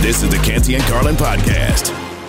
This is the Canty and Carlin podcast.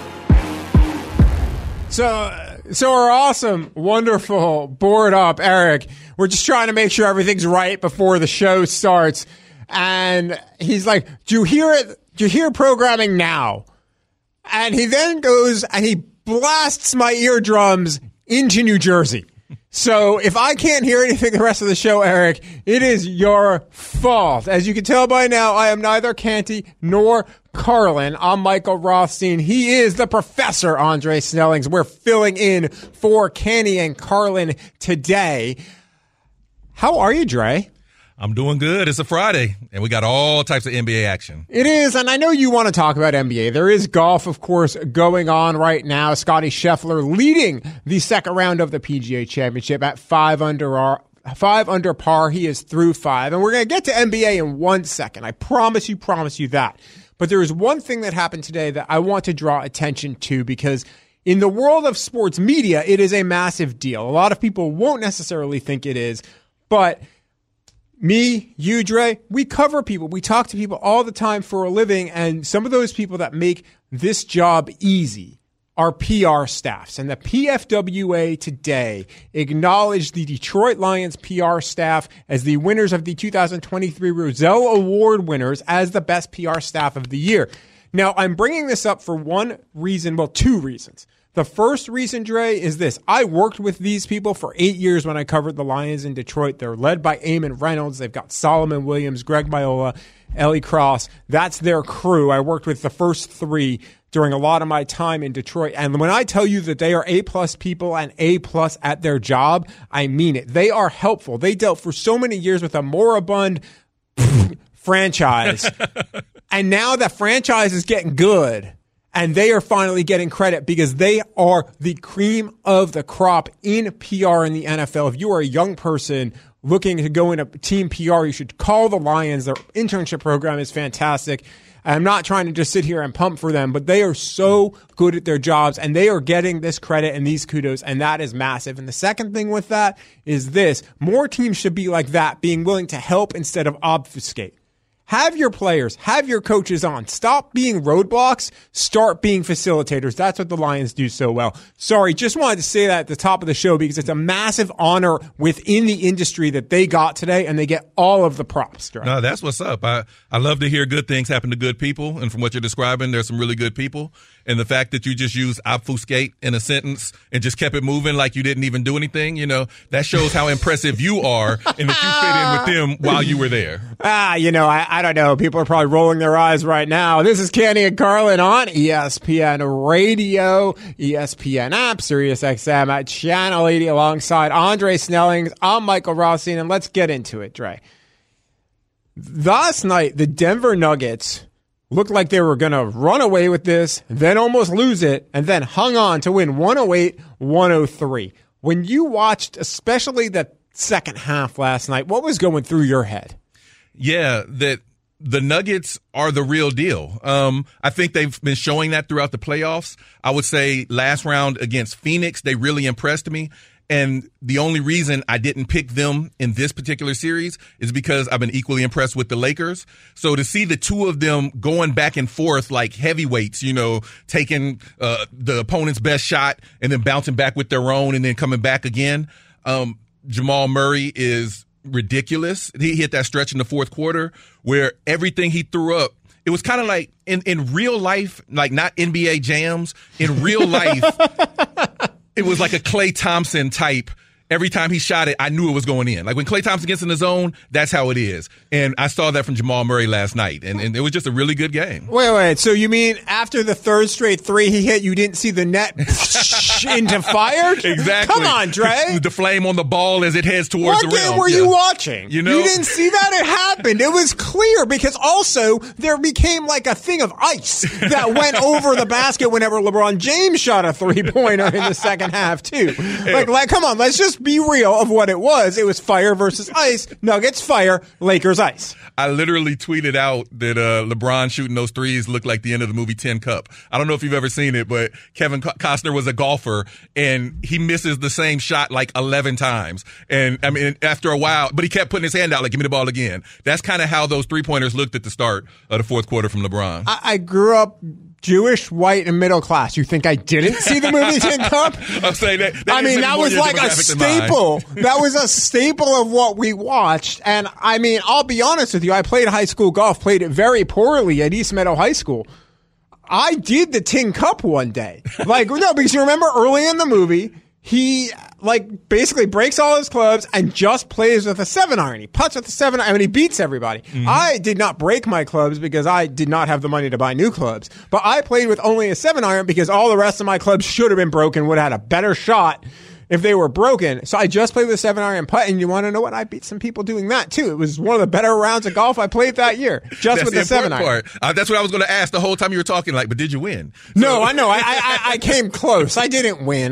So our awesome, wonderful, board up Eric, we're just trying to make sure everything's right before the show starts. And he's like, do you hear it? Do you hear programming now? And he then goes and he blasts my eardrums into New Jersey. So if I can't hear anything the rest of the show, Eric, it is your fault. As you can tell by now, I am neither Canty nor Carlin. I'm Michael Rothstein. He is the Professor Andre Snellings. We're filling in for Canty and Carlin today. How are you, Dre? I'm doing good. It's a Friday, and we got all types of NBA action. It is, and I know you want to talk about NBA. There is golf, of course, going on right now. Scottie Scheffler leading the second round of the PGA Championship at 5 under par. He is through 5, and we're going to get to NBA in 1 second. I promise you that. But there is one thing that happened today that I want to draw attention to, because in the world of sports media, it is a massive deal. A lot of people won't necessarily think it is, but me, you, Dre, we cover people. We talk to people all the time for a living, and some of those people that make this job easy are PR staffs. And the PFWA today acknowledged the Detroit Lions PR staff as the winners of the 2023 Roselle Award winners as the best PR staff of the year. Now, I'm bringing this up for one reason, well, two reasons. The first reason, Dre, is this. I worked with these people for 8 years when I covered the Lions in Detroit. They're led by Eamon Reynolds. They've got Solomon Williams, Greg Miola, Ellie Cross. That's their crew. I worked with the first three during a lot of my time in Detroit. And when I tell you that they are A-plus people and A-plus at their job, I mean it. They are helpful. They dealt for so many years with a moribund franchise. And now that franchise is getting good. And they are finally getting credit because they are the cream of the crop in PR in the NFL. If you are a young person looking to go into team PR, you should call the Lions. Their internship program is fantastic. I'm not trying to just sit here and pump for them, but they are so good at their jobs, and they are getting this credit and these kudos, and that is massive. And the second thing with that is this. More teams should be like that, being willing to help instead of obfuscate. Have your players, have your coaches on. Stop being roadblocks. Start being facilitators. That's what the Lions do so well. Sorry, just wanted to say that at the top of the show because it's a massive honor within the industry that they got today, and they get all of the props. Right? No, that's what's up. I love to hear good things happen to good people, and from what you're describing, there's some really good people. And the fact that you just used obfuscate in a sentence and just kept it moving like you didn't even do anything, that shows how impressive you are and that you fit in with them while you were there. I don't know. People are probably rolling their eyes right now. This is Canty and Carlin on ESPN Radio, ESPN app, Sirius XM at Channel 80 alongside Andre Snellings. I'm Michael Rothstein, and let's get into it, Dre. Last night, the Denver Nuggets looked like they were going to run away with this, then almost lose it, and then hung on to win 108-103. When you watched, especially the second half last night, what was going through your head? Yeah, that the Nuggets are the real deal. I think they've been showing that throughout the playoffs. I would say last round against Phoenix, they really impressed me. And the only reason I didn't pick them in this particular series is because I've been equally impressed with the Lakers. So to see the two of them going back and forth like heavyweights, taking the opponent's best shot and then bouncing back with their own and then coming back again. Jamal Murray is ridiculous. He hit that stretch in the fourth quarter where everything he threw up, it was kind of like in real life, like not NBA jams, in real life, it was like a Klay Thompson type. Every time he shot it, I knew it was going in. Like when Klay Thompson gets in the zone, that's how it is. And I saw that from Jamal Murray last night. And it was just a really good game. Wait. So you mean after the third straight three he hit, you didn't see the net into fire? Exactly. Come on, Dre. The flame on the ball as it heads towards the rim. What game were you watching? You didn't see that? It happened. It was clear because also there became like a thing of ice that went over the basket whenever LeBron James shot a three-pointer in the second half too. Like come on, let's just be real of what it was. It was fire versus ice. Nuggets fire, Lakers ice. I literally tweeted out that LeBron shooting those threes looked like the end of the movie Tin Cup. I don't know if you've ever seen it, but Kevin Costner was a golfer over, and he misses the same shot like 11 times. And I mean, after a while, but he kept putting his hand out like, give me the ball again. That's kind of how those 3-pointers looked at the start of the fourth quarter from LeBron. I grew up Jewish, white, and middle class. You think I didn't see the movie Tin Cup? I'm saying that. That was like a staple. That was a staple of what we watched. And I mean, I'll be honest with you. I played high school golf, played it very poorly at East Meadow High School. I did the Tin Cup one day. Because you remember early in the movie, he basically breaks all his clubs and just plays with a 7-iron. He putts with a 7-iron and he beats everybody. Mm-hmm. I did not break my clubs because I did not have the money to buy new clubs. But I played with only a 7-iron because all the rest of my clubs should have been broken, would have had a better shot if they were broken. So I just played with a 7-iron putt, and you want to know what? I beat some people doing that too. It was one of the better rounds of golf I played that year, just with the 7-iron. That's what I was going to ask the whole time you were talking, but did you win? No, I know. I came close. I didn't win.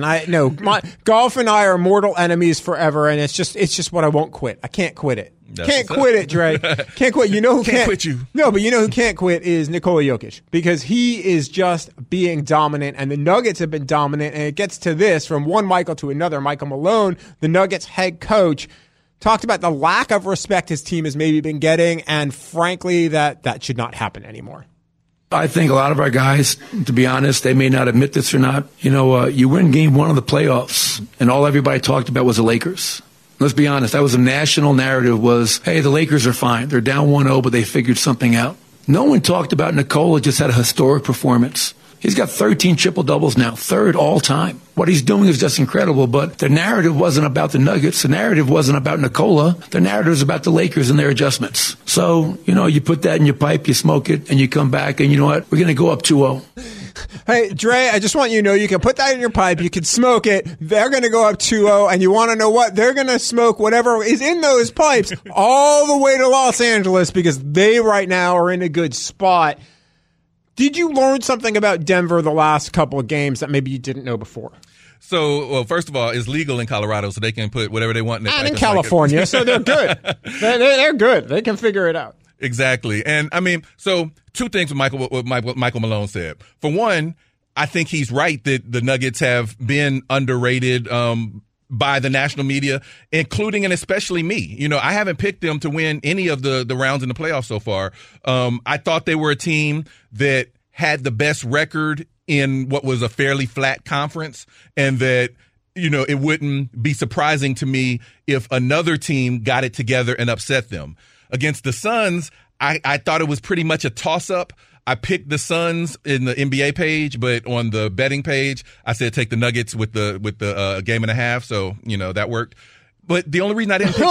Golf and I are mortal enemies forever, and it's just what I won't quit. I can't quit it. Can't quit it, Dre. Can't quit. You know who can't quit you? No, but you know who can't quit is Nikola Jokic, because he is just being dominant, and the Nuggets have been dominant. And it gets to this from one Michael to another. Michael Malone, the Nuggets head coach, talked about the lack of respect his team has maybe been getting, and frankly, that should not happen anymore. I think a lot of our guys, to be honest, they may not admit this or not. You win game 1 of the playoffs, and all everybody talked about was the Lakers. Let's be honest, that was a national narrative was, hey, the Lakers are fine. They're down 1-0, but they figured something out. No one talked about Nikola just had a historic performance. He's got 13 triple-doubles now, 3rd all time. What he's doing is just incredible, but the narrative wasn't about the Nuggets. The narrative wasn't about Nikola. The narrative was about the Lakers and their adjustments. So, you put that in your pipe, you smoke it, and you come back, and you know what? We're going to go up 2-0. Hey, Dre, I just want you to know you can put that in your pipe. You can smoke it. They're going to go up 2-0, and you want to know what? They're going to smoke whatever is in those pipes all the way to Los Angeles, because they right now are in a good spot. Did you learn something about Denver the last couple of games that maybe you didn't know before? So, well, first of all, it's legal in Colorado, so they can put whatever they want in their and in California, so they're good. They're good. They can figure it out. Exactly. And I mean, so 2 things with what Michael Malone said. For one, I think he's right that the Nuggets have been underrated by the national media, including and especially me. I haven't picked them to win any of the rounds in the playoffs so far. I thought they were a team that had the best record in what was a fairly flat conference, and that it wouldn't be surprising to me if another team got it together and upset them. Against the Suns, I thought it was pretty much a toss-up. I picked the Suns in the NBA page, but on the betting page, I said take the Nuggets with the game and a half. So, that worked. But the only reason I didn't pick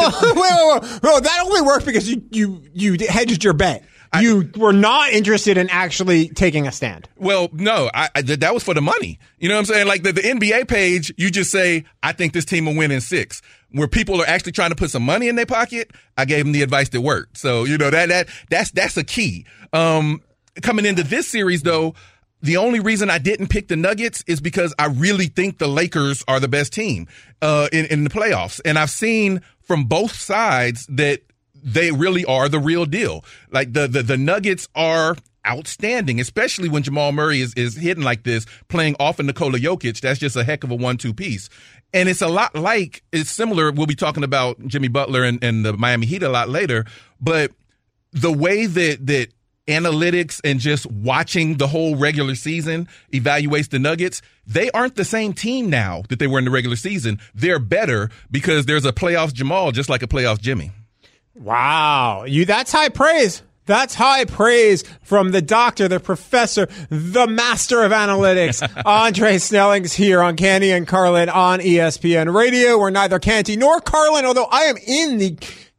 Whoa, that only worked because you hedged your bet. You were not interested in actually taking a stand. Well, no, that was for the money. You know what I'm saying? Like the NBA page, you just say, I think this team will win in 6. Where people are actually trying to put some money in their pocket, I gave them the advice that worked. So, that's a key. Coming into this series, though, the only reason I didn't pick the Nuggets is because I really think the Lakers are the best team in the playoffs. And I've seen from both sides that they really are the real deal. Like the Nuggets are outstanding, especially when Jamal Murray is hitting like this, playing off of Nikola Jokic. That's just a heck of a 1-2 piece. And it's it's similar. We'll be talking about Jimmy Butler and the Miami Heat a lot later, but the way that analytics and just watching the whole regular season evaluates the Nuggets, they aren't the same team now that they were in the regular season. They're better because there's a playoffs Jamal just like a playoffs Jimmy. Wow. That's high praise. That's high praise from the doctor, the professor, the master of analytics. Andre Snelling's here on Canty and Carlin on ESPN Radio. We're neither Canty nor Carlin, although I am in the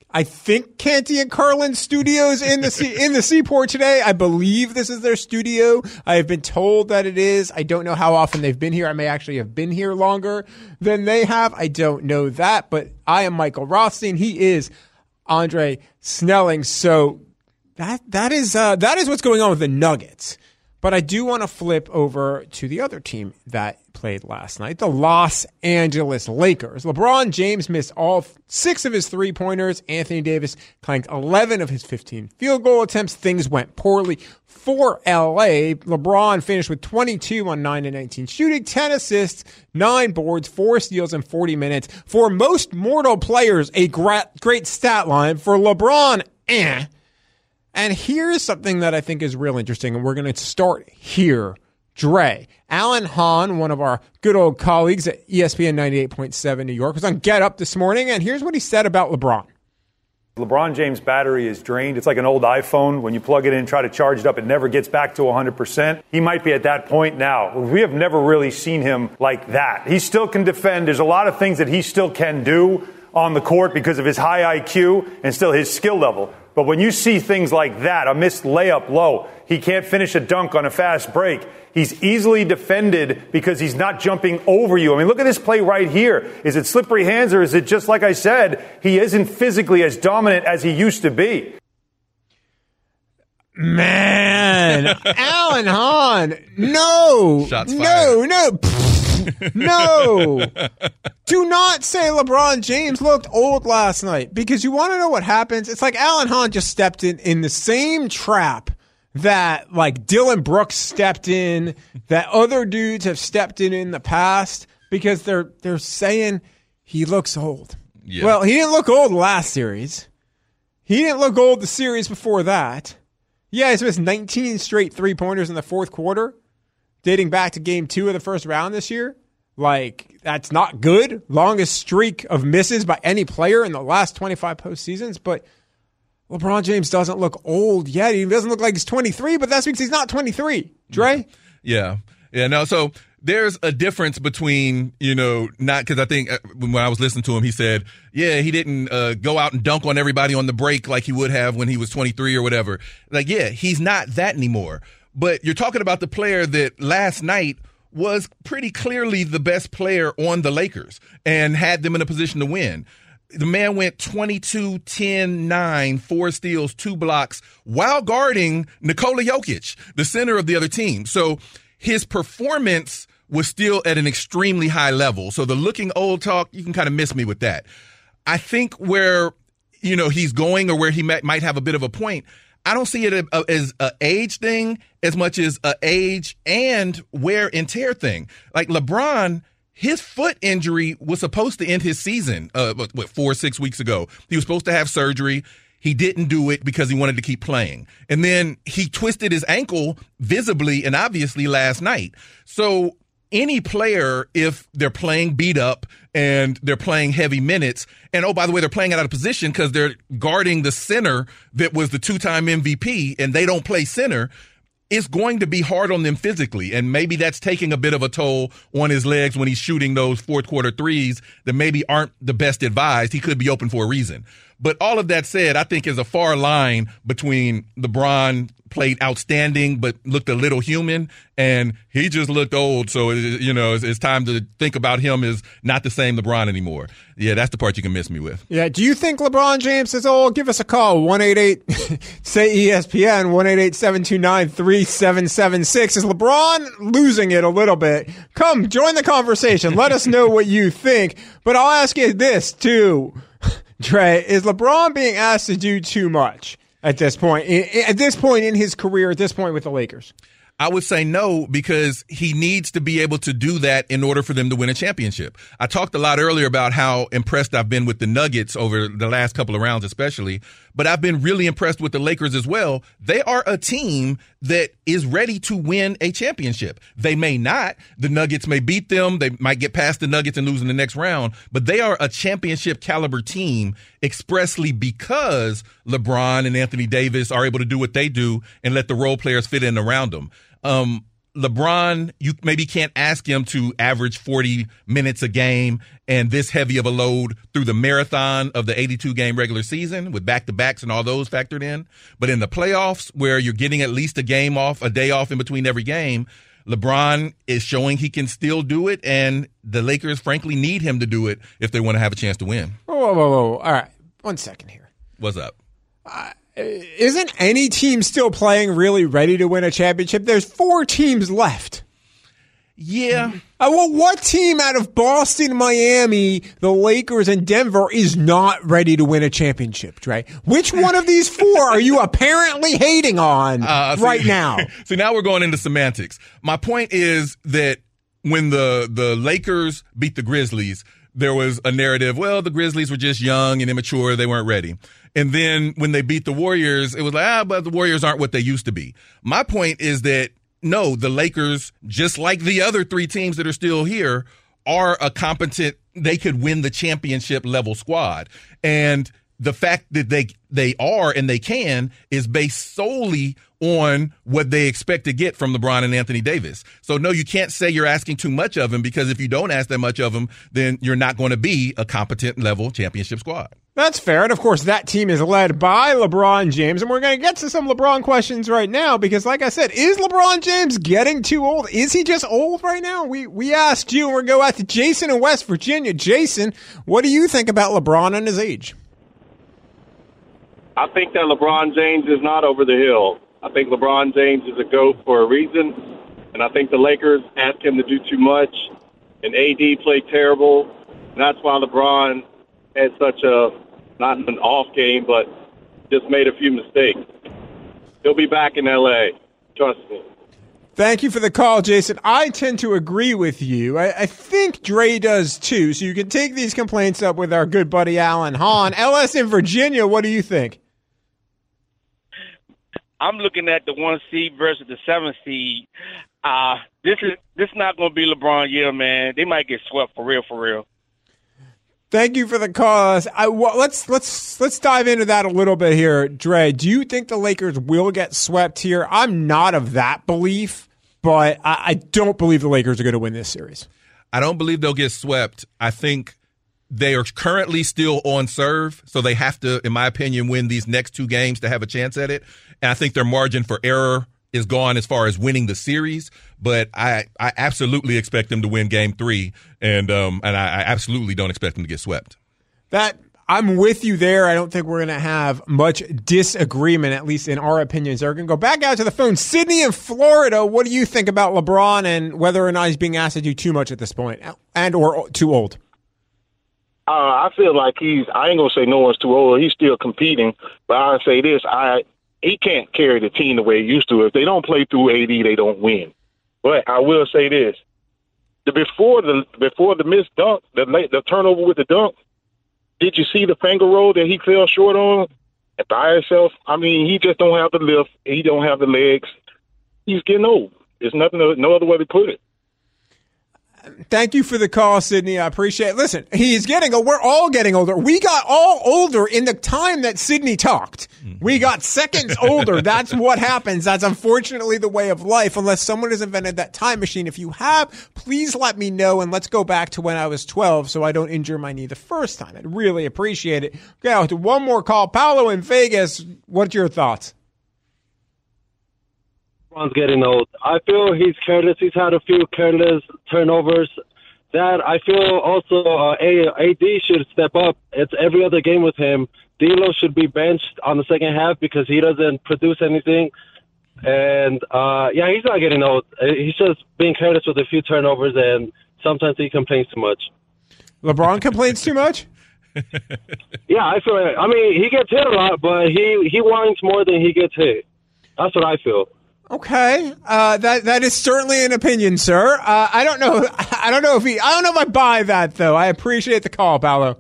Canty and Carlin studios in the Seaport today. I believe this is their studio. I have been told that it is. I don't know how often they've been here. I may actually have been here longer than they have. I don't know that, but I am Michael Rothstein. He is Andre Snelling. So that is what's going on with the Nuggets. But I do want to flip over to the other team that played last night, the Los Angeles Lakers. LeBron James missed all 6 of his three-pointers. Anthony Davis clanked 11 of his 15 field goal attempts. Things went poorly for LA. LeBron finished with 22 on 9 and 19 shooting, 10 assists, 9 boards, 4 steals in 40 minutes. For most mortal players, a great stat line. For LeBron, And here's something that I think is real interesting, and we're going to start here. Dre. Alan Hahn, one of our good old colleagues at ESPN 98.7 New York, was on Get Up this morning, and here's what he said about LeBron. LeBron James' battery is drained. It's like an old iPhone. When you plug it in, try to charge it up, it never gets back to 100%. He might be at that point now. We have never really seen him like that. He still can defend. There's a lot of things that he still can do on the court because of his high IQ and still his skill level. But when you see things like that, a missed layup low, he can't finish a dunk on a fast break. He's easily defended because he's not jumping over you. I mean, look at this play right here. Is it slippery hands or is it just like I said, he isn't physically as dominant as he used to be? Man, Alan Hahn, no. Shots fired. No. Do not say LeBron James looked old last night, because you want to know what happens? It's like Alan Hahn just stepped in the same trap that like Dylan Brooks stepped in, that other dudes have stepped in the past, because they're saying he looks old. Yeah. Well, he didn't look old last series. He didn't look old the series before that. Yeah, he's missed 19 straight three-pointers in the fourth quarter, dating back to game 2 of the first round this year. Like, that's not good. Longest streak of misses by any player in the last 25 postseasons. But LeBron James doesn't look old yet. He doesn't look like he's 23, but that's because he's not 23. Dre? Yeah. No, so there's a difference between, not because I think when I was listening to him, he said, yeah, he didn't go out and dunk on everybody on the break like he would have when he was 23 or whatever. Like, yeah, he's not that anymore. But you're talking about the player that last night was pretty clearly the best player on the Lakers and had them in a position to win. The man went 22, 10, 9, 4 steals, 2 blocks while guarding Nikola Jokic, the center of the other team. So his performance was still at an extremely high level. So the looking old talk, you can kind of miss me with that. I think where, he's going, or where he might have a bit of a point, I don't see it as an age thing as much as an age and wear and tear thing. Like LeBron, his foot injury was supposed to end his season 4-6 weeks ago. He was supposed to have surgery. He didn't do it because he wanted to keep playing. And then he twisted his ankle visibly and obviously last night. So any player, if they're playing beat up and they're playing heavy minutes, and oh, by the way, they're playing out of position because they're guarding the center that was the 2-time MVP and they don't play center, it's going to be hard on them physically. And maybe that's taking a bit of a toll on his legs when he's shooting those fourth quarter threes that maybe aren't the best advised. He could be open for a reason. But all of that said, I think is a far line between LeBron played outstanding but looked a little human, and he just looked old. So, it's time to think about him as not the same LeBron anymore. Yeah, that's the part you can miss me with. Yeah, do you think LeBron James is old? Give us a call, 188-SAY-ESPN, 188-729-3776. Is LeBron losing it a little bit? Come, join the conversation. Let us know what you think. But I'll ask you this, too. Dre, is LeBron being asked to do too much at this point? At this point in his career, at this point with the Lakers? I would say no, because he needs to be able to do that in order for them to win a championship. I talked a lot earlier about how impressed I've been with the Nuggets over the last couple of rounds especially, but I've been really impressed with the Lakers as well. They are a team that is ready to win a championship. They may not. The Nuggets may beat them. They might get past the Nuggets and lose in the next round, but they are a championship caliber team expressly because LeBron and Anthony Davis are able to do what they do and let the role players fit in around them. LeBron, you maybe can't ask him to average 40 minutes a game and this heavy of a load through the marathon of the 82-game regular season with back-to-backs and all those factored in. But in the playoffs, where you're getting at least a day off in between every game, LeBron is showing he can still do it, and the Lakers, frankly, need him to do it if they want to have a chance to win. Whoa. All right. 1 second here. What's up? isn't any team still playing really ready to win a championship? There's 4 teams left. Yeah. Well, what team out of Boston, Miami, the Lakers, and Denver is not ready to win a championship, Dre? Which one of these 4 are you apparently hating on right now? So now we're going into semantics. My point is that when the Lakers beat the Grizzlies, there was a narrative, well, the Grizzlies were just young and immature. They weren't ready. And then when they beat the Warriors, it was like, but the Warriors aren't what they used to be. My point is that, no, the Lakers, just like the other 3 teams that are still here, are a competent, they could win the championship level squad. And the fact that they are and they can is based solely on what they expect to get from LeBron and Anthony Davis. So, no, you can't say you're asking too much of them, because if you don't ask that much of them, then you're not going to be a competent level championship squad. That's fair. And, of course, that team is led by LeBron James. And we're going to get to some LeBron questions right now because, like I said, is LeBron James getting too old? Is he just old right now? We asked you, and we're going to go out to Jason in West Virginia. Jason, what do you think about LeBron and his age? I think that LeBron James is not over the hill. I think LeBron James is a GOAT for a reason, and I think the Lakers asked him to do too much, and AD played terrible, and that's why LeBron had such not an off game, but just made a few mistakes. He'll be back in L.A., trust me. Thank you for the call, Jason. I tend to agree with you. I think Dre does too, so you can take these complaints up with our good buddy Alan Hahn. LS in Virginia, what do you think? I'm looking at the 1 seed versus the 7 seed. This is not going to be LeBron year, man. They might get swept for real. Thank you for the call. Let's dive into that a little bit here, Dre. Do you think the Lakers will get swept here? I'm not of that belief, but I don't believe the Lakers are going to win this series. I don't believe they'll get swept. I think they are currently still on serve, so they have to, in my opinion, win these next 2 games to have a chance at it. And I think their margin for error is gone as far as winning the series, but I absolutely expect them to win Game 3, and I absolutely don't expect them to get swept. I'm with you there. I don't think we're going to have much disagreement, at least in our opinions. We're going to go back out to the phone. Sydney in Florida, what do you think about LeBron and whether or not he's being asked to do too much at this point and or too old? I feel like I ain't going to say no one's too old. He's still competing, but I'll say this. He can't carry the team the way he used to. If they don't play through AD, they don't win. But I will say this. Before the missed dunk, the turnover with the dunk, did you see the finger roll that he fell short on by himself? I mean, he just don't have the lift. He don't have the legs. He's getting old. There's no other way to put it. Thank you for the call, Sydney. I appreciate it. Listen, he's getting old. We're all getting older. We got all older in the time that Sydney talked. We got seconds older. That's what happens. That's unfortunately the way of life, unless someone has invented that time machine. If you have, please let me know, and let's go back to when I was 12 so I don't injure my knee the first time. I'd really appreciate it. Okay, I'll do one more call. Paolo in Vegas, what's your thoughts? LeBron's getting old. I feel he's careless. He's had a few careless turnovers. That I feel also AD should step up. It's every other game with him. D'Lo should be benched on the second half because he doesn't produce anything. And, he's not getting old. He's just being careless with a few turnovers, and sometimes he complains too much. LeBron complains too much? Yeah, I feel it. I mean, he gets hit a lot, but he whines more than he gets hit. That's what I feel. Okay, that is certainly an opinion, sir. I don't know if I buy that though. I appreciate the call, Paolo.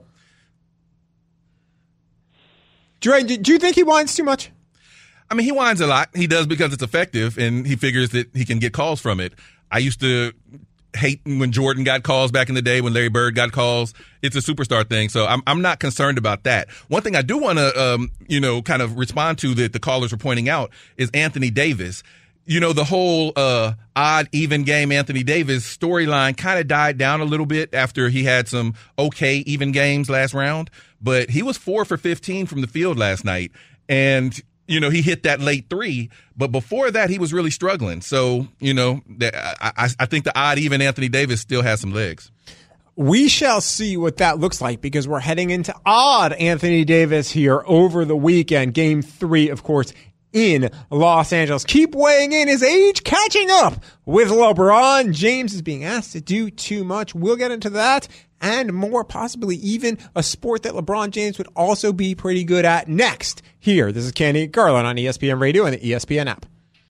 Dre, do you think he whines too much? I mean, he whines a lot. He does because it's effective, and he figures that he can get calls from it. I used to hate when Jordan got calls back in the day, when Larry Bird got calls. It's a superstar thing, so I'm not concerned about that. One thing I do want to, kind of respond to that the callers were pointing out is Anthony Davis. You know, the whole odd, even game Anthony Davis storyline kind of died down a little bit after he had some okay, even games last round. But he was 4 for 15 from the field last night. And, he hit that late 3. But before that, he was really struggling. So, I think the odd, even Anthony Davis still has some legs. We shall see what that looks like because we're heading into odd Anthony Davis here over the weekend. Game 3, of course, in Los Angeles. Keep weighing in. His age catching up with LeBron James is being asked to do too much. We'll get into that and more, possibly even a sport that LeBron James would also be pretty good at next. Here, this is Canty Garland on ESPN Radio and the ESPN app.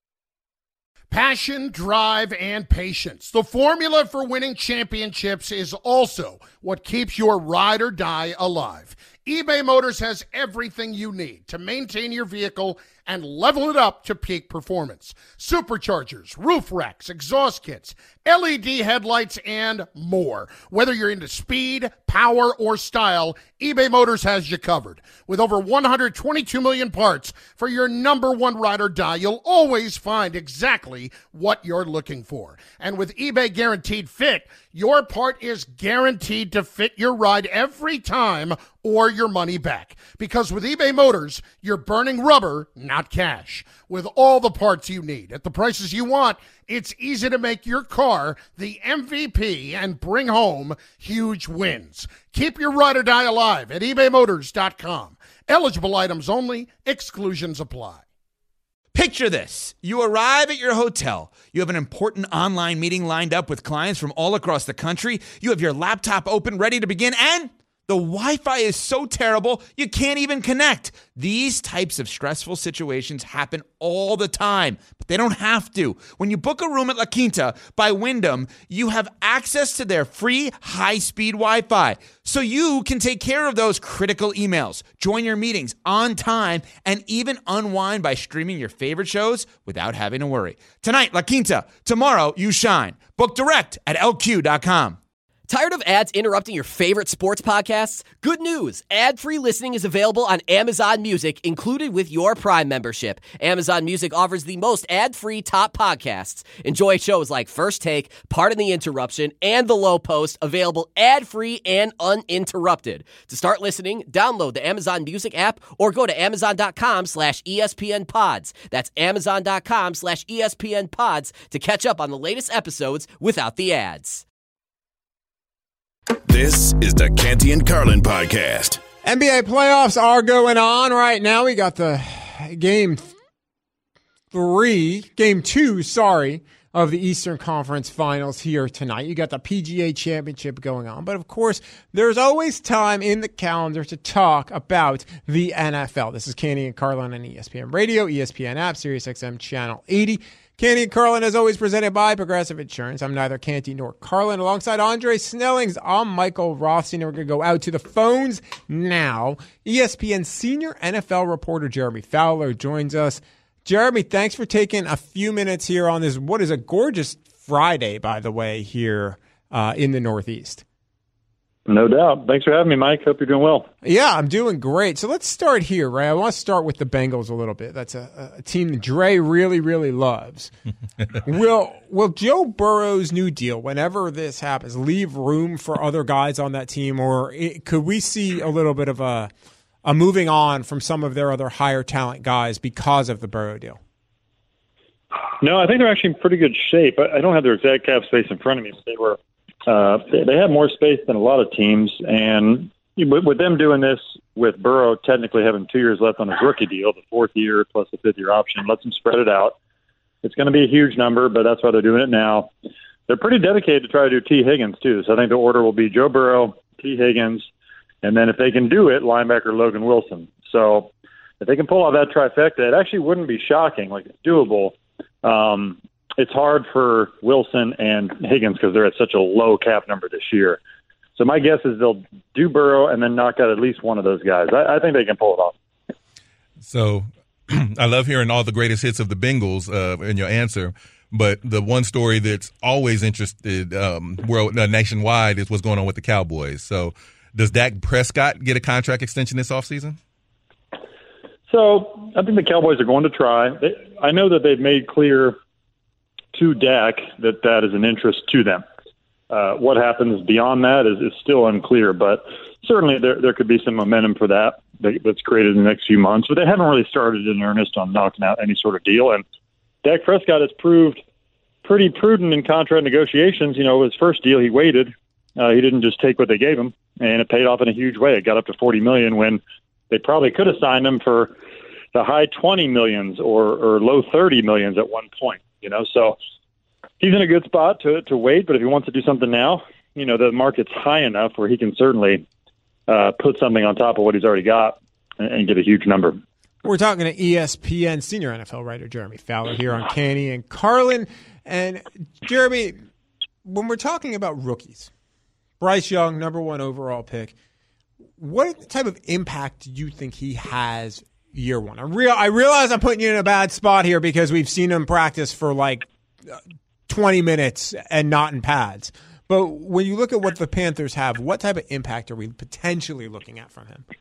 Passion, drive, and patience. The formula for winning championships is also what keeps your ride or die alive. eBay Motors has everything you need to maintain your vehicle and level it up to peak performance. Superchargers, roof racks, exhaust kits, LED headlights, and more. Whether you're into speed, power, or style, eBay Motors has you covered. With over 122 million parts for your number one ride or die, you'll always find exactly what you're looking for. And with eBay Guaranteed Fit, your part is guaranteed to fit your ride every time or your money back. Because with eBay Motors, you're burning rubber, not cash. With all the parts you need at the prices you want, it's easy to make your car the MVP and bring home huge wins. Keep your ride or die alive at ebaymotors.com. Eligible items only. Exclusions apply. Picture this. You arrive at your hotel. You have an important online meeting lined up with clients from all across the country. You have your laptop open, ready to begin, and the Wi-Fi is so terrible, you can't even connect. These types of stressful situations happen all the time, but they don't have to. When you book a room at La Quinta by Wyndham, you have access to their free high-speed Wi-Fi, so you can take care of those critical emails, join your meetings on time, and even unwind by streaming your favorite shows without having to worry. Tonight, La Quinta. Tomorrow, you shine. Book direct at LQ.com. Tired of ads interrupting your favorite sports podcasts? Good news! Ad-free listening is available on Amazon Music, included with your Prime membership. Amazon Music offers the most ad-free top podcasts. Enjoy shows like First Take, Pardon the Interruption, and The Low Post, available ad-free and uninterrupted. To start listening, download the Amazon Music app or go to amazon.com/ESPN Pods. That's amazon.com/ESPN Pods to catch up on the latest episodes without the ads. This is the Canty and Carlin podcast. NBA playoffs are going on right now. We got the game 2, of the Eastern Conference Finals here tonight. You got the PGA Championship going on. But of course, there's always time in the calendar to talk about the NFL. This is Canty and Carlin on ESPN Radio, ESPN app, SiriusXM Channel 80. Canty and Carlin, as always, presented by Progressive Insurance. I'm neither Canty nor Carlin. Alongside Andre Snellings, I'm Michael Rothstein. We're going to go out to the phones now. ESPN senior NFL reporter Jeremy Fowler joins us. Jeremy, thanks for taking a few minutes here on this, what is a gorgeous Friday, by the way, here in the Northeast. No doubt. Thanks for having me, Mike. Hope you're doing well. Yeah, I'm doing great. So let's start here, right? I want to start with the Bengals a little bit. That's a team that Dre really, really loves. Will Joe Burrow's new deal, whenever this happens, leave room for other guys on that team, or could we see a little bit of a moving on from some of their other higher talent guys because of the Burrow deal? No, I think they're actually in pretty good shape. I don't have their exact cap space in front of me, but they were. They have more space than a lot of teams, and with them doing this, with Burrow technically having 2 years left on his rookie deal, the 4th year plus the 5th year option, lets them spread it out. It's going to be a huge number, but that's why they're doing it now. They're pretty dedicated to try to do T. Higgins, too. So I think the order will be Joe Burrow, T. Higgins, and then if they can do it, linebacker Logan Wilson. So if they can pull off that trifecta, it actually wouldn't be shocking. Like, it's doable. It's hard for Wilson and Higgins because they're at such a low cap number this year. So my guess is they'll do Burrow and then knock out at least one of those guys. I think they can pull it off. So I love hearing all the greatest hits of the Bengals in your answer. But the one story that's always interested nationwide is what's going on with the Cowboys. So does Dak Prescott get a contract extension this offseason? So I think the Cowboys are going to try. I know that they've made clear to Dak that is an interest to them. What happens beyond that is still unclear, but certainly there could be some momentum for that's created in the next few months. But they haven't really started in earnest on knocking out any sort of deal. And Dak Prescott has proved pretty prudent in contract negotiations. You know, his first deal, he waited He didn't just take what they gave him, and it paid off in a huge way. It got up to $40 million when they probably could have signed him for the high $20 millions or low $30 millions at one point. So he's in a good spot to wait. But if he wants to do something now, the market's high enough where he can certainly put something on top of what he's already got and get a huge number. We're talking to ESPN senior NFL writer Jeremy Fowler here on Canty and Carlin. And Jeremy, when we're talking about rookies, Bryce Young, number 1 overall pick, what type of impact do you think he has year one? I realize I'm putting you in a bad spot here because we've seen him practice for like 20 minutes and not in pads. But when you look at what the Panthers have, what type of impact are we potentially looking at from him?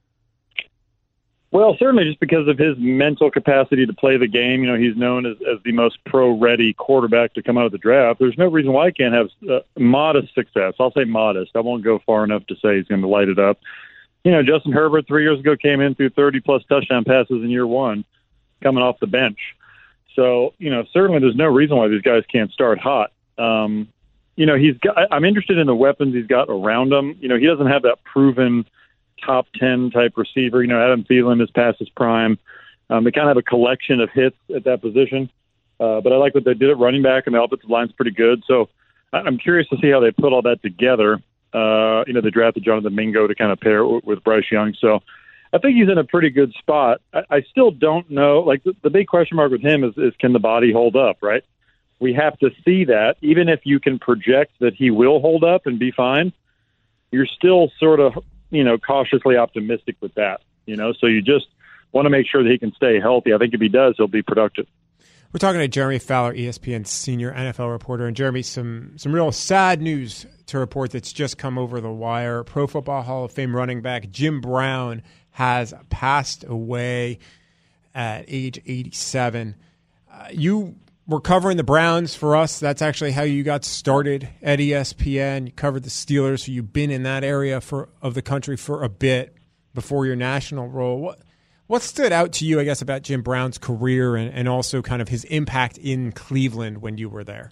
Well, certainly just because of his mental capacity to play the game. He's known as the most pro-ready quarterback to come out of the draft. There's no reason why he can't have modest success. I'll say modest. I won't go far enough to say he's going to light it up. Justin Herbert 3 years ago came in through 30-plus touchdown passes in year one, coming off the bench. So, certainly there's no reason why these guys can't start hot. I'm interested in the weapons he's got around him. He doesn't have that proven top 10 type receiver. Adam Thielen is past his prime. They kind of have a collection of hits at that position. But I like what they did at running back, and the offensive line's pretty good. So I'm curious to see how they put all that together. They drafted Jonathan Mingo to kind of pair with Bryce Young. So I think he's in a pretty good spot. I still don't know. Like the big question mark with him is can the body hold up, right? We have to see that. Even if you can project that he will hold up and be fine, you're still sort of, cautiously optimistic with that, so you just want to make sure that he can stay healthy. I think if he does, he'll be productive. We're talking to Jeremy Fowler, ESPN senior NFL reporter. And Jeremy, some real sad news to report that's just come over the wire. Pro Football Hall of Fame running back Jim Brown has passed away at age 87. You were covering the Browns for us. That's actually how you got started at ESPN. You covered the Steelers, so you've been in that area of the country for a bit before your national role. What stood out to you, I guess, about Jim Brown's career and also kind of his impact in Cleveland when you were there?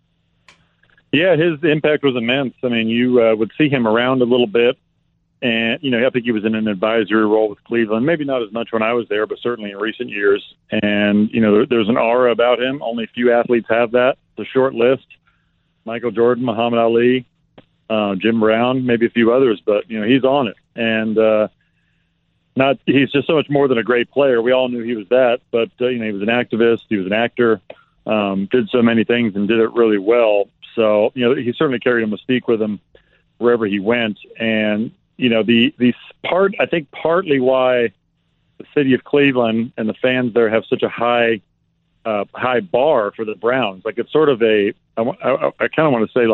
Yeah, his impact was immense. I mean, you would see him around a little bit. And, I think he was in an advisory role with Cleveland, maybe not as much when I was there, but certainly in recent years. And, there's an aura about him. Only a few athletes have that. It's a short list. Michael Jordan, Muhammad Ali, Jim Brown, maybe a few others, but, he's on it. And he's just so much more than a great player. We all knew he was that, but, he was an activist. He was an actor, did so many things and did it really well. So, he certainly carried a mystique with him wherever he went. And, I think partly why the city of Cleveland and the fans there have such a high bar for the Browns. Like it's sort of I kind of want to say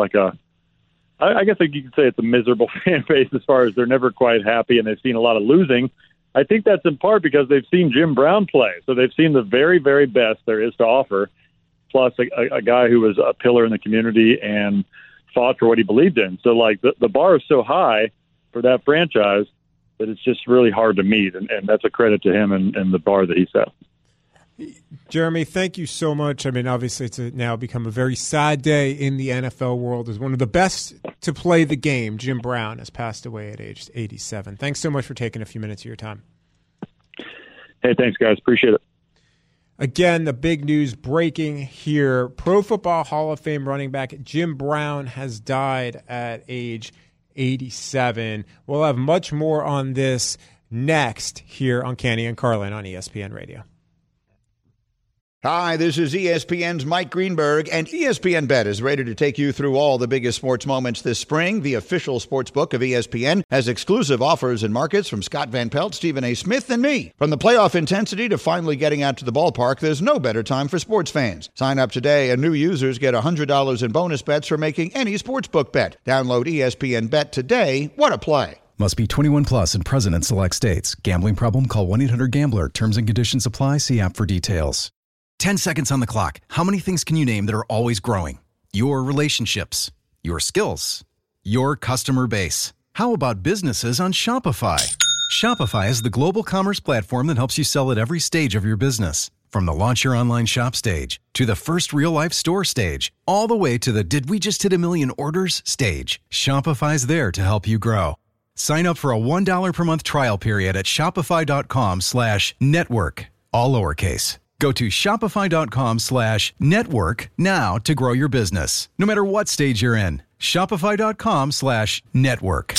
I guess you could say it's a miserable fan base as far as they're never quite happy and they've seen a lot of losing. I think that's in part because they've seen Jim Brown play. So they've seen the very, very best there is to offer, plus a guy who was a pillar in the community and fought for what he believed in. So the bar is so high for that franchise that it's just really hard to meet. And that's a credit to him and the bar that he set. Jeremy, thank you so much. I mean, obviously it's now become a very sad day in the NFL world. As one of the best to play the game, Jim Brown has passed away at age 87. Thanks so much for taking a few minutes of your time. Hey, thanks, guys. Appreciate it. Again, the big news breaking here. Pro Football Hall of Fame running back Jim Brown has died at age 87. We'll have much more on this next here on Canty and Carlin on ESPN Radio. Hi, this is ESPN's Mike Greenberg, and ESPN Bet is ready to take you through all the biggest sports moments this spring. The official sports book of ESPN has exclusive offers and markets from Scott Van Pelt, Stephen A. Smith, and me. From the playoff intensity to finally getting out to the ballpark, there's no better time for sports fans. Sign up today, and new users get $100 in bonus bets for making any sportsbook bet. Download ESPN Bet today. What a play. Must be 21 plus and present in select states. Gambling problem? Call 1-800-GAMBLER. Terms and conditions apply. See app for details. 10 seconds on the clock. How many things can you name that are always growing? Your relationships, your skills, your customer base. How about businesses on Shopify? Shopify is the global commerce platform that helps you sell at every stage of your business. From the launch your online shop stage to the first real-life store stage, all the way to the did we just hit a million orders stage, Shopify's there to help you grow. Sign up for a $1 per month trial period at shopify.com/network, all lowercase. Go to shopify.com/network now to grow your business, no matter what stage you're in. Shopify.com/network.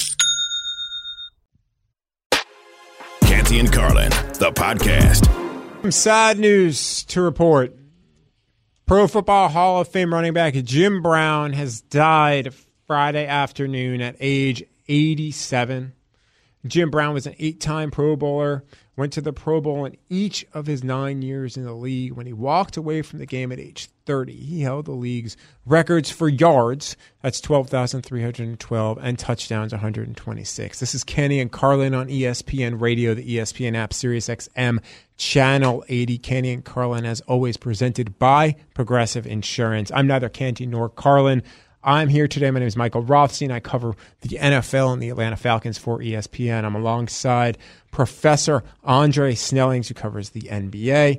Canty and Carlin, the podcast. Some sad news to report. Pro Football Hall of Fame running back Jim Brown has died Friday afternoon at age 87. Jim Brown was an 8-time Pro Bowler, went to the Pro Bowl in each of his 9 years in the league. When he walked away from the game at age 30, he held the league's records for yards, that's 12,312, and touchdowns, 126. This is Kenny and Carlin on ESPN Radio, the ESPN app, Sirius XM, Channel 80. Kenny and Carlin, as always, presented by Progressive Insurance. I'm neither Canty nor Carlin. I'm here today. My name is Michael Rothstein. I cover the NFL and the Atlanta Falcons for ESPN. I'm alongside Professor Andre Snellings, who covers the NBA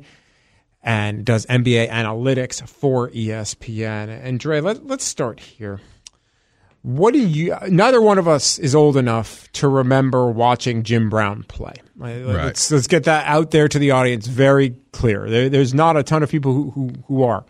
and does NBA analytics for ESPN. And Dre, let's start here. What do you? Neither one of us is old enough to remember watching Jim Brown play. Let's get that out there to the audience very clear. There's not a ton of people who are.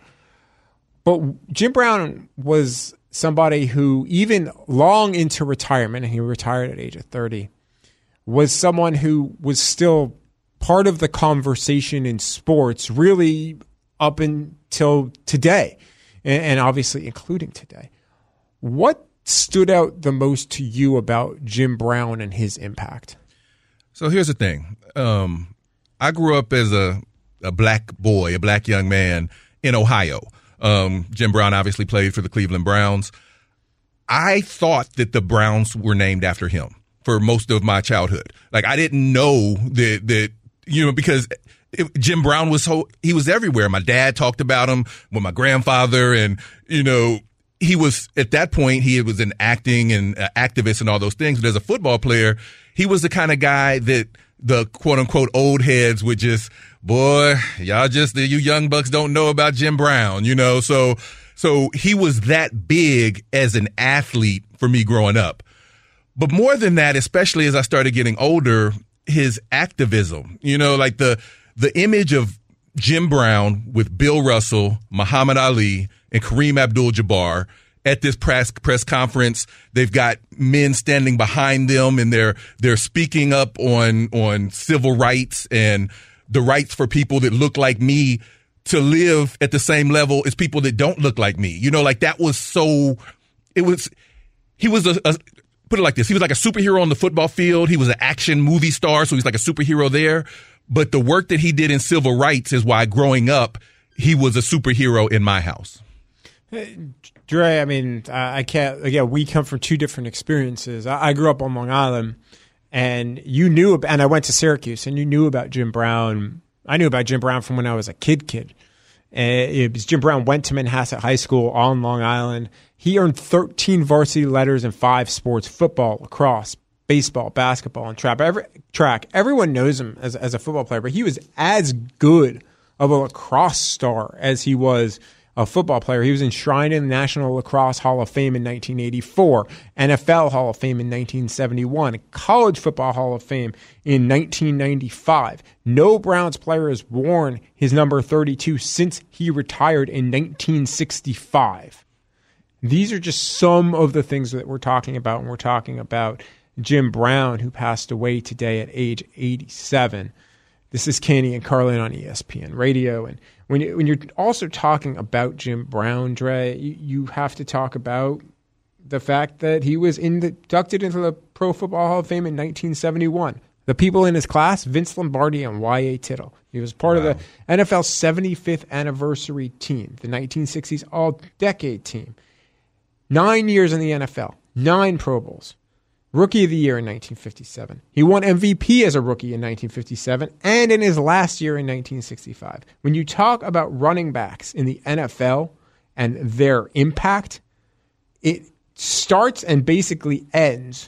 But Jim Brown was somebody who, even long into retirement, and he retired at age of 30, was someone who was still part of the conversation in sports really up until today, and obviously including today. What stood out the most to you about Jim Brown and his impact? So here's the thing. I grew up as a black boy, a black young man in Ohio. Jim Brown obviously played for the Cleveland Browns. I thought that the Browns were named after him for most of my childhood. Like, I didn't know that because Jim Brown he was everywhere. My dad talked about him with my grandfather, and, he was, at that point, he was in acting and activist and all those things. But as a football player, he was the kind of guy that the quote unquote old heads would just, boy, you young bucks don't know about Jim Brown, So he was that big as an athlete for me growing up. But more than that, especially as I started getting older, his activism, like the image of Jim Brown with Bill Russell, Muhammad Ali, and Kareem Abdul-Jabbar at this press conference. They've got men standing behind them, and they're speaking up on civil rights and the rights for people that look like me to live at the same level as people that don't look like me. That was so. He was put it like this. He was like a superhero on the football field. He was an action movie star, so he's like a superhero there. But the work that he did in civil rights is why, growing up, he was a superhero in my house. Dre, I mean, I can't. Again, we come from two different experiences. I grew up on Long Island, and and I went to Syracuse, and you knew about Jim Brown. I knew about Jim Brown from when I was a kid. Jim Brown went to Manhasset High School on Long Island. He earned 13 varsity letters in 5 sports: football, lacrosse, baseball, basketball, and track. Everyone knows him as a football player, but he was as good of a lacrosse star as he was a football player. He was enshrined in the National Lacrosse Hall of Fame in 1984, NFL Hall of Fame in 1971, College Football Hall of Fame in 1995. No Browns player has worn his number 32 since he retired in 1965. These are just some of the things that we're talking about when we're talking about Jim Brown, who passed away today at age 87. This is Kenny and Carlin on ESPN Radio. And when you're also talking about Jim Brown, Dre, you have to talk about the fact that he was inducted into the Pro Football Hall of Fame in 1971. The people in his class, Vince Lombardi and Y.A. Tittle. He was part of the NFL 75th anniversary team, the 1960s All-Decade team. 9 years in the NFL, 9 Pro Bowls. Rookie of the Year in 1957. He won MVP as a rookie in 1957 and in his last year in 1965. When you talk about running backs in the NFL and their impact, it starts and basically ends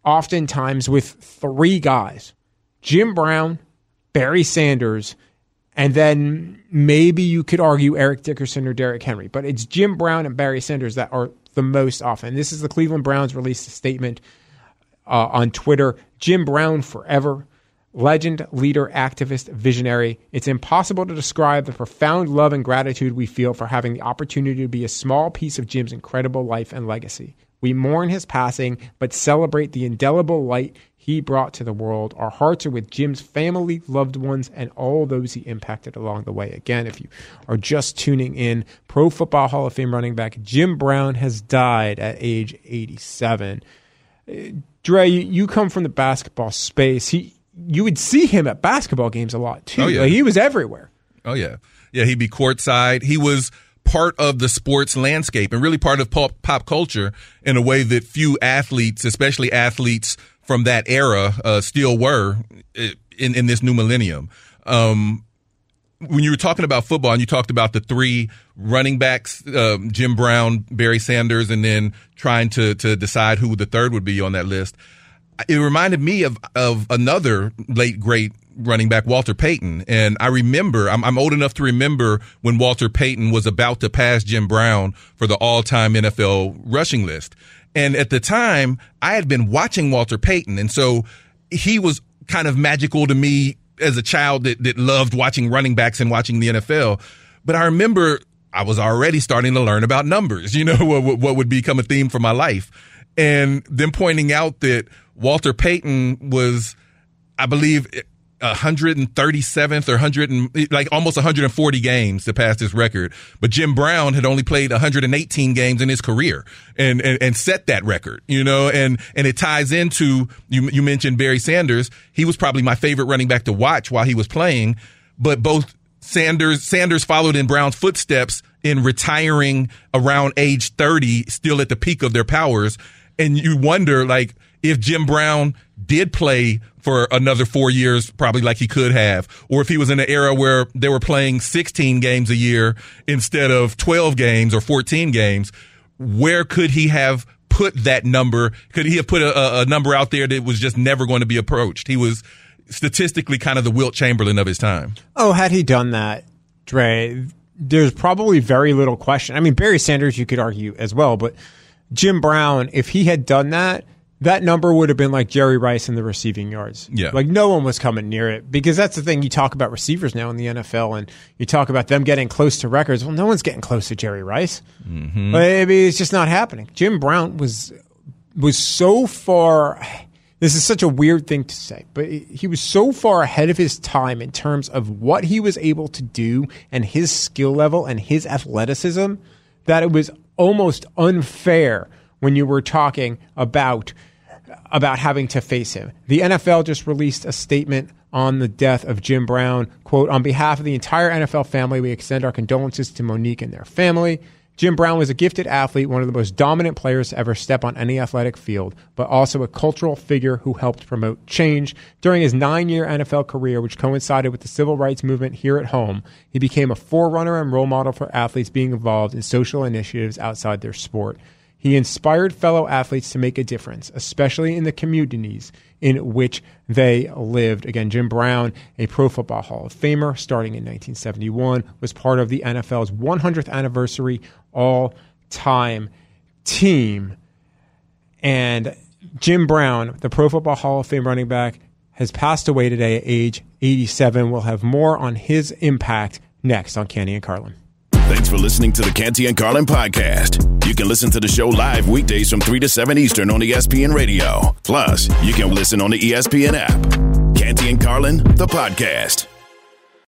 oftentimes with 3 guys: Jim Brown, Barry Sanders, And then maybe you could argue Eric Dickerson or Derrick Henry. But it's Jim Brown and Barry Sanders that are the most often. This is the Cleveland Browns released a statement on Twitter. Jim Brown forever. Legend, leader, activist, visionary. It's impossible to describe the profound love and gratitude we feel for having the opportunity to be a small piece of Jim's incredible life and legacy. We mourn his passing, but celebrate the indelible light he brought to the world. Our hearts are with Jim's family, loved ones, and all those he impacted along the way. Again, if you are just tuning in, Pro Football Hall of Fame running back Jim Brown has died at age 87. Dre, you come from the basketball space. You would see him at basketball games a lot, too. Oh, yeah. Like, he was everywhere. Oh, yeah. Yeah, he'd be courtside. He was part of the sports landscape and really part of pop culture in a way that few athletes, especially athletes from that era, still were in this new millennium. When you were talking about football and you talked about the three running backs, Jim Brown, Barry Sanders, and then trying to decide who the third would be on that list, it reminded me of another late great running back, Walter Payton. And I remember, I'm old enough to remember when Walter Payton was about to pass Jim Brown for the all-time NFL rushing list. And at the time, I had been watching Walter Payton. And so he was kind of magical to me as a child that loved watching running backs and watching the NFL. But I remember I was already starting to learn about numbers, what would become a theme for my life. And then pointing out that Walter Payton was, I believe, 137th or almost 140 games to pass this record. But Jim Brown had only played 118 games in his career and set that record, and it ties into, you mentioned Barry Sanders. He was probably my favorite running back to watch while he was playing, but both Sanders followed in Brown's footsteps in retiring around age 30, still at the peak of their powers. And you wonder, if Jim Brown did play for another 4 years, probably like he could have, or if he was in an era where they were playing 16 games a year instead of 12 games or 14 games, where could he have put that number? Could he have put a number out there that was just never going to be approached? He was statistically kind of the Wilt Chamberlain of his time. Oh, had he done that, Dre, there's probably very little question. I mean, Barry Sanders, you could argue as well, but Jim Brown, if he had done that, that number would have been like Jerry Rice in the receiving yards. Yeah. No one was coming near it, because that's the thing. You talk about receivers now in the NFL and you talk about them getting close to records. Well, no one's getting close to Jerry Rice. Mm-hmm. It's just not happening. Jim Brown was so far. This is such a weird thing to say, but he was so far ahead of his time in terms of what he was able to do and his skill level and his athleticism that it was almost unfair when you were talking about having to face him. The NFL just released a statement on the death of Jim Brown. Quote, "On behalf of the entire NFL family, we extend our condolences to Monique and their family. Jim Brown was a gifted athlete, one of the most dominant players to ever step on any athletic field, but also a cultural figure who helped promote change. During his 9-year NFL career, which coincided with the civil rights movement here at home, he became a forerunner and role model for athletes being involved in social initiatives outside their sport. He inspired fellow athletes to make a difference, especially in the communities in which they lived." Again, Jim Brown, a Pro Football Hall of Famer, starting in 1971, was part of the NFL's 100th anniversary all-time team. And Jim Brown, the Pro Football Hall of Fame running back, has passed away today at age 87. We'll have more on his impact next on Canty and Carlin. Thanks for listening to the Canty and Carlin podcast. You can listen to the show live weekdays from 3 to 7 Eastern on ESPN Radio. Plus, you can listen on the ESPN app. Canty and Carlin, the podcast.